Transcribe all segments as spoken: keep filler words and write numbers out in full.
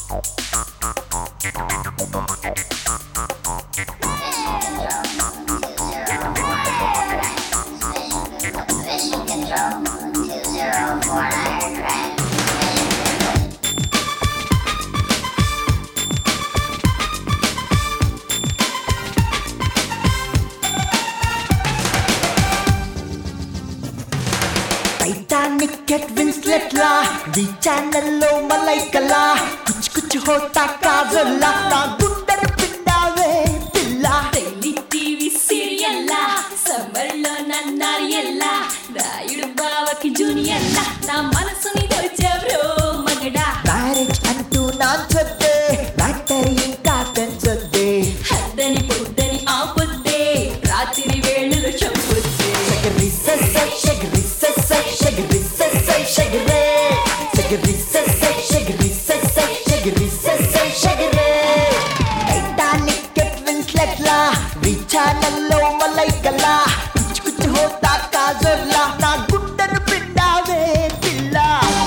Titanic Kate Winslet ला V channel लो मलाइकला कुछ कुछ होता काजला ना गुंडर पिंडावे पिल्ला डेली टीवी सीरियल ला समर लो ना नारियल्ला రాయుడు బావకి జూనియర్ లా నా మనసుని దోచెవ్రో మగడా మ్యారేజ్ అంటూ నాన్సొద్దే బ్యాటరీ ఇంకా పెంచొద్దే హద్దని పొద్దని ఆపొద్దే రాత్రి వేళలు చంపొద్దే షగరి ససై షగరి ససై షగరి ససై షగరే షగరి ససై షగరి ససై షగరి ససై షగరే టైటానిక్ కేట్ వింస్లెట్ లా వి ఛానల్ లో మలైకలా కుచ్ కుచ్ హోతా కాజర్లా నా గుండెను పిండావే పిల్లా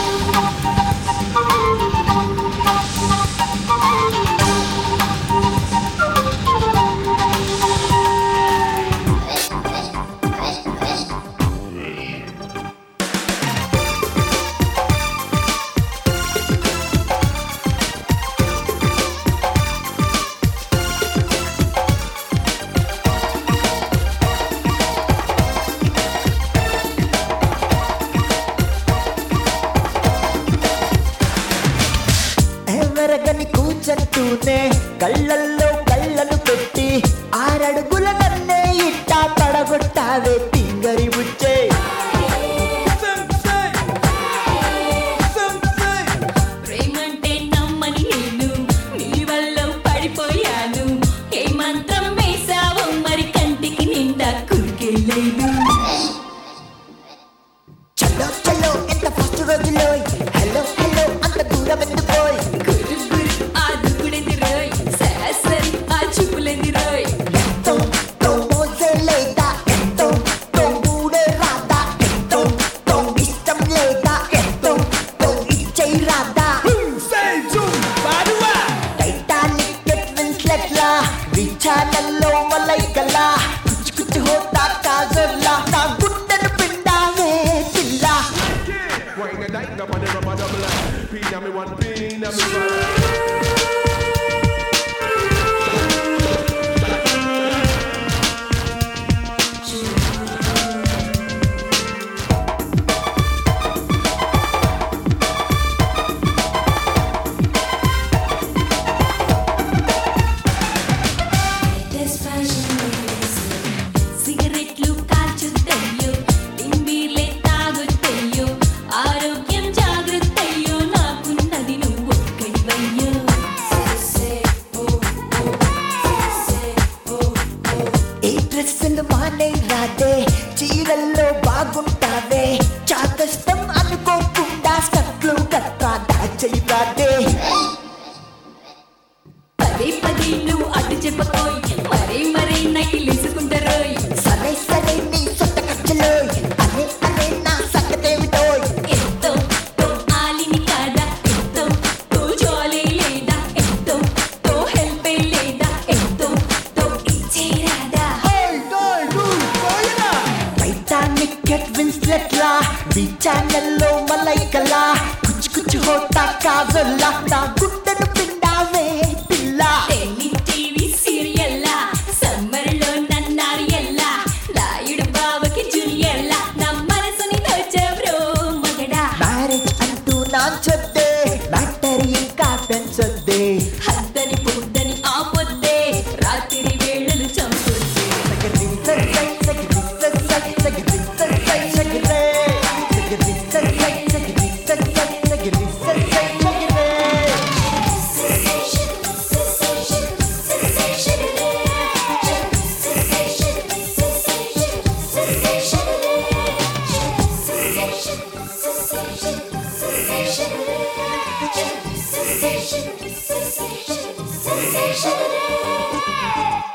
ఎవరగని కూచంటూనే కళ్ళల్లో కళ్ళను పెట్టి ఆరడుగుల నన్నే ఇట్టా పడగొట్టావే తింగరి బుచ్చే ప్రేమంటే నమ్మని నేను నీ వల్ల పడిపోయాను ఏ మంత్రం వేసావో మరి కంటికి నిండా కురికెళ్ళేను చలో చలో ఎంత ఫస్ట్ రోజులో హలో హలో అంత దూరం ఎందుకోయ్ గురు గురు ఆ దుకుడెందిరోయ్ సరాసరి ఆ చూపులెందిరోయ్ ఎంతో తో మోజే లేదా ఎంతో తో మూడే రాదా ఎంతో తో ఇష్టం లేదా ఎంతో తో ఇచ్చై రాదా టైటానిక్ కేట్ వింస్లెట్ లా వి ఛానల్ లో మలైకలా కుచ్ కుచ్ హోతా కాజర్లా నా గుండెను పిండావే పిల్లా Wine a dine up on the rubber double Pin a me one pin a me one సిగరెట్లు కాల్చుతయ్యో తింబీర్లే తాగుతయ్యో ఆరోగ్యం జాగ్రత్తయ్యో నాకున్నది నువ్వు ఒక్కడివయ్యో ఏ డ్రెస్సులు మానే రాదే చీరల్లో బాగుంటావే చాదస్తం అనుకోకుండా స్కట్లు గట్రా దాచై రాదే పదే పదే నువ్వు అటు చెప్పకోయ్ మరే మరే నైలిసుకుంటారోయ్ సరే సరే నీ సొంత ఖర్చులో అరే అరే నా సంగతేమిటోయ్ ఎంతో తో ఆలిని కాదా ఎంతో తో జాలీ లేదా ఎంతో తో హెల్పే లేదా ఎంతో తో ఇచ్చేరాదా టైటానిక్ కేట్ వింస్లెట్ లా వి ఛానల్ లో మలైకలా కుచ్ కుచ్ హోతా కాజల్లా నా గుండెను పిండావే పిల్లా డైలీ టీవీ సీరియల్ లా సమ్మర్ లో నన్నారియల్లా రాయుడు బావకి జూనియర్ లా నా మనసుని దోచెవ్రో మగడా మ్యారేజ్ అంటూ నాన్చొద్దే బ్యాటరీ ఇంకా పెంచొద్దే హద్దని పొద్దని ఆపొద్దే రాత్రి వేళలు చంపొద్దే సగరి ససై సగరి ససై సగరి ససై సగరే సగరి ససై సగరి ససై సగరి ససై సగరే Sensation.